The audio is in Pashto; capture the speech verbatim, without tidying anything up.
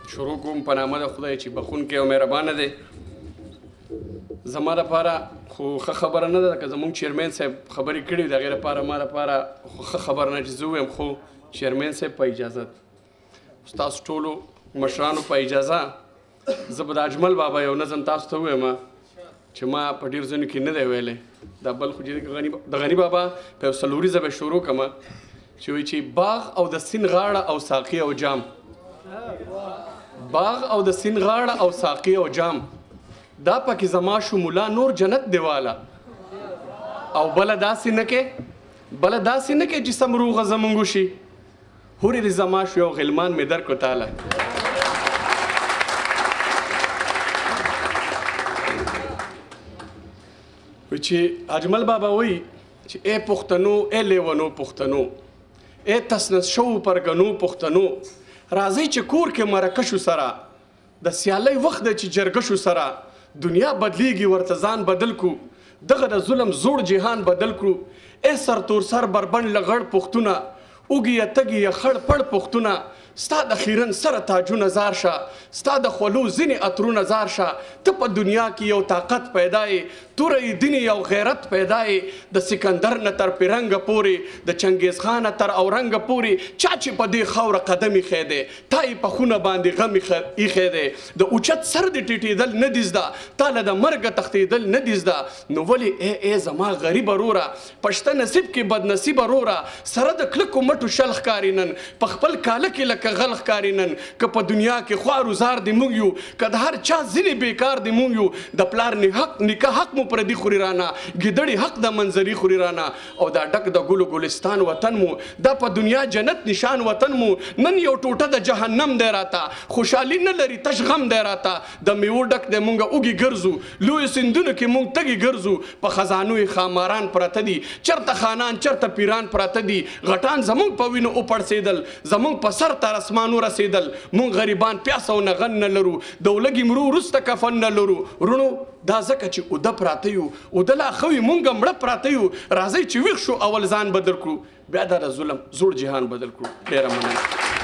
شروع کوم په نامه د خدای چې بخونکی او مهربانه دی. زما دپاره خو ښه خبره نه ده که زموږ چیرمین صاحب خبرې کړي وي د هغې لپاره ما دپاره ښه خبره نه چې زه ووایم، خو چیرمین صاحب په اجازت ستاسو ټولو مشرانو په اجازه زه به د اجمل بابا یو نظم تاسو ته ووایم چې ما په ډېر ځایونو کې نه دی ویلی. دا بل خو چې د غني بابا په یو څلوریزه به شروع کړمه چې وایي چې باغ او د سیند غاړه او ساقي او جام، باغ او د سیند غاړه او ساقي او جام، دا پکې زما شو ملا نور جنت دیواله. او بله داسې نه کې بله داسې نه کې چې سم روغه زمونږ شي، هورې د زما شو یو غلمان مې درکو تاله. چې اجمل بابا وایي چې ای پښتنو، ای لیونو پښتنو، ای تسنس شو پرګنو پښتنو، راځئ چې کور کې مرکه شو سره، د سیالۍ وخت دی چې جرګه شو سره، دنیا بدلیږي ورته ځان بدل کړو، دغه د ظلم زوړ جهان بدل کړو. ای سرتور سر بربند لغړ پښتونه، اوږې یې تږې یې خړ پړ پښتونه، ستا د خیرن سره تاجونه زار شه، ستا د خولو ځینې عطرونه زار شه. ته په دنیا کې یو طاقت پیدا یې، توره یې دینې یو غیرت پیدا یې، د سکندر نه تر پیرنګه پورې، د چنګیز خانه تر اورنګه پورې، چا چې په دې خاوره قدم ایښی دی تا یې په خونه باندې غم ایښی دی. د اوچت سر دې ټیټېدل نه دي زده، تا له د مرګه تښتېدل نه دي زده. نو ولې ای ای زما غریبه روره، پشته نصیب کې بدنصیبه روره، سره د کلکو مټو شل ښکاري نن، په خپل کاله کې لکه غل ښکاري نن. که په دنیا کې خوار وزار دې موږ یو، که د هر چا ځینې بیکار دې موږ یو، د پلار نیکه حق مو پردي خوري رانه، ګیدړې حق د منظري خوري رانه. او دا ډک د ګلو ګلستان وطن مو، دا په دنیا جنت نشان وطن مو، نن یو ټوټه د جهنم دی راته، خوشحالي نه لري تش غم دی راته. د میوو ډک دی مونږ اوږې ګرځو، لویو سیندونو کې مونږ تږي ګرځو، په خزانو یې خاماران پراته دي، چرته خانان چرته پیران پراته دي. غټان زمونږ په وینو وپړسېدل، زمونږ په سر تر اسمانو رسېدل. مونږ غریبان پیاس او نغن نه لرو، د ولږې مرو وروسته کفن نه لرو. وروڼو دا ځکه چې اوده پراته یو، اوده لا ښه وي مونږ مړه پراته یو. راځئ چې ویښ شو اول ځان بدل کړو، بیا دا د ظلم زوړ جهان بدل کړو. ډېره مننه.